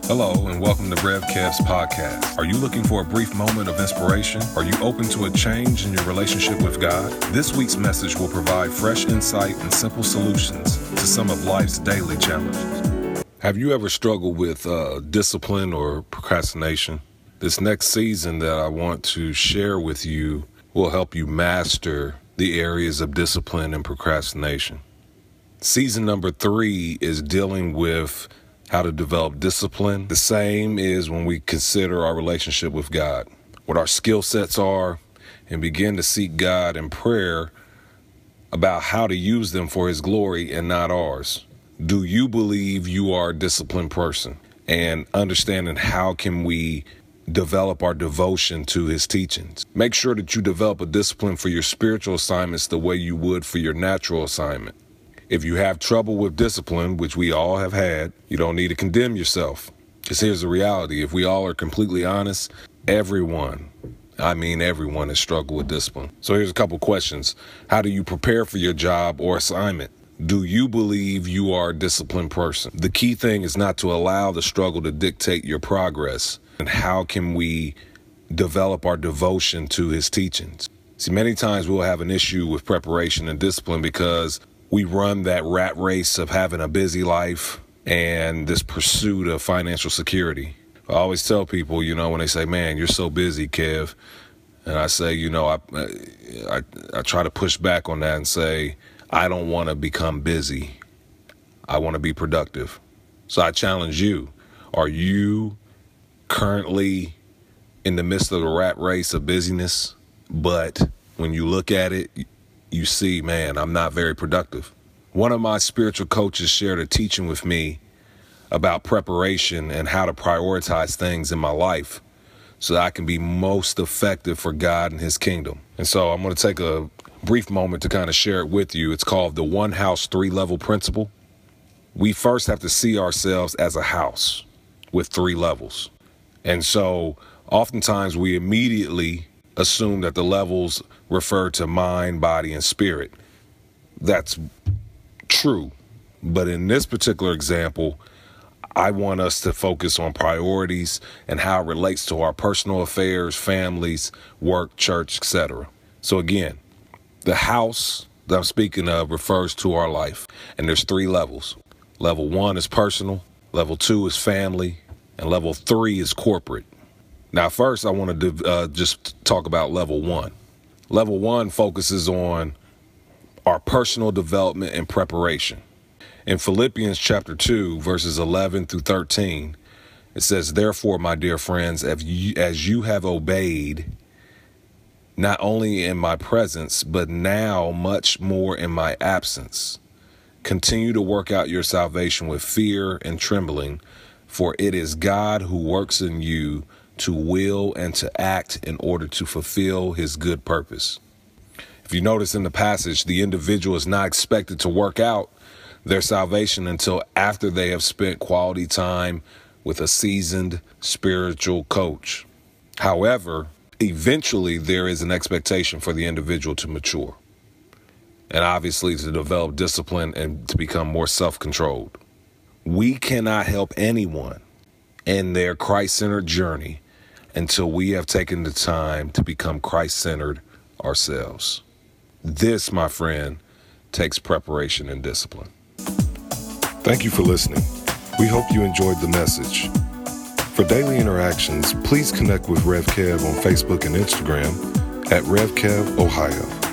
Hello and welcome to Rev Kev's podcast. Are you looking for a brief moment of inspiration? Are you open to a change in your relationship with God? This week's message will provide fresh insight and simple solutions to some of life's daily challenges. Have you ever struggled with discipline or procrastination? This next season that I want to share with you will help you master the areas of discipline and procrastination. Season number 3 is dealing with how to develop discipline. The same is when we consider our relationship with God, what our skill sets are, and begin to seek God in prayer about how to use them for His glory and not ours. Do you believe you are a disciplined person? And understanding how can we develop our devotion to His teachings. Make sure that you develop a discipline for your spiritual assignments the way you would for your natural assignment. If you have trouble with discipline, which we all have had, you don't need to condemn yourself. Because here's the reality. If we all are completely honest, everyone has struggled with discipline. So here's a couple questions. How do you prepare for your job or assignment? Do you believe you are a disciplined person? The key thing is not to allow the struggle to dictate your progress. And how can we develop our devotion to His teachings? See, many times we'll have an issue with preparation and discipline because we run that rat race of having a busy life and this pursuit of financial security. I always tell people, when they say, man, you're so busy, Kev. And I say, I try to push back on that and say, I don't want to become busy. I want to be productive. So I challenge you. Are you currently in the midst of the rat race of busyness? But when you look at it, you see, man, I'm not very productive. One of my spiritual coaches shared a teaching with me about preparation and how to prioritize things in my life so that I can be most effective for God and His kingdom. And so I'm going to take a brief moment to kind of share it with you. It's called the one house, 3 level principle. We first have to see ourselves as a house with 3 levels. And so oftentimes we immediately assume that the levels refer to mind, body, and spirit. That's true. But in this particular example, I want us to focus on priorities and how it relates to our personal affairs, families, work, church, etc. So again, the house that I'm speaking of refers to our life. And there's 3 levels. Level 1 is personal. Level 2 is family. And level 3 is corporate. Now, first, I want to just talk about level 1. Level 1 focuses on our personal development and preparation. In Philippians chapter 2, verses 11 through 13, it says, therefore, my dear friends, as you have obeyed, not only in my presence, but now much more in my absence, continue to work out your salvation with fear and trembling, for it is God who works in you to will and to act in order to fulfill His good purpose. If you notice in the passage, the individual is not expected to work out their salvation until after they have spent quality time with a seasoned spiritual coach. However, eventually there is an expectation for the individual to mature and obviously to develop discipline and to become more self-controlled. We cannot help anyone in their Christ-centered journey until we have taken the time to become Christ-centered ourselves. This, my friend, takes preparation and discipline. Thank you for listening. We hope you enjoyed the message. For daily interactions, please connect with Rev Kev on Facebook and Instagram at Rev Kev Ohio.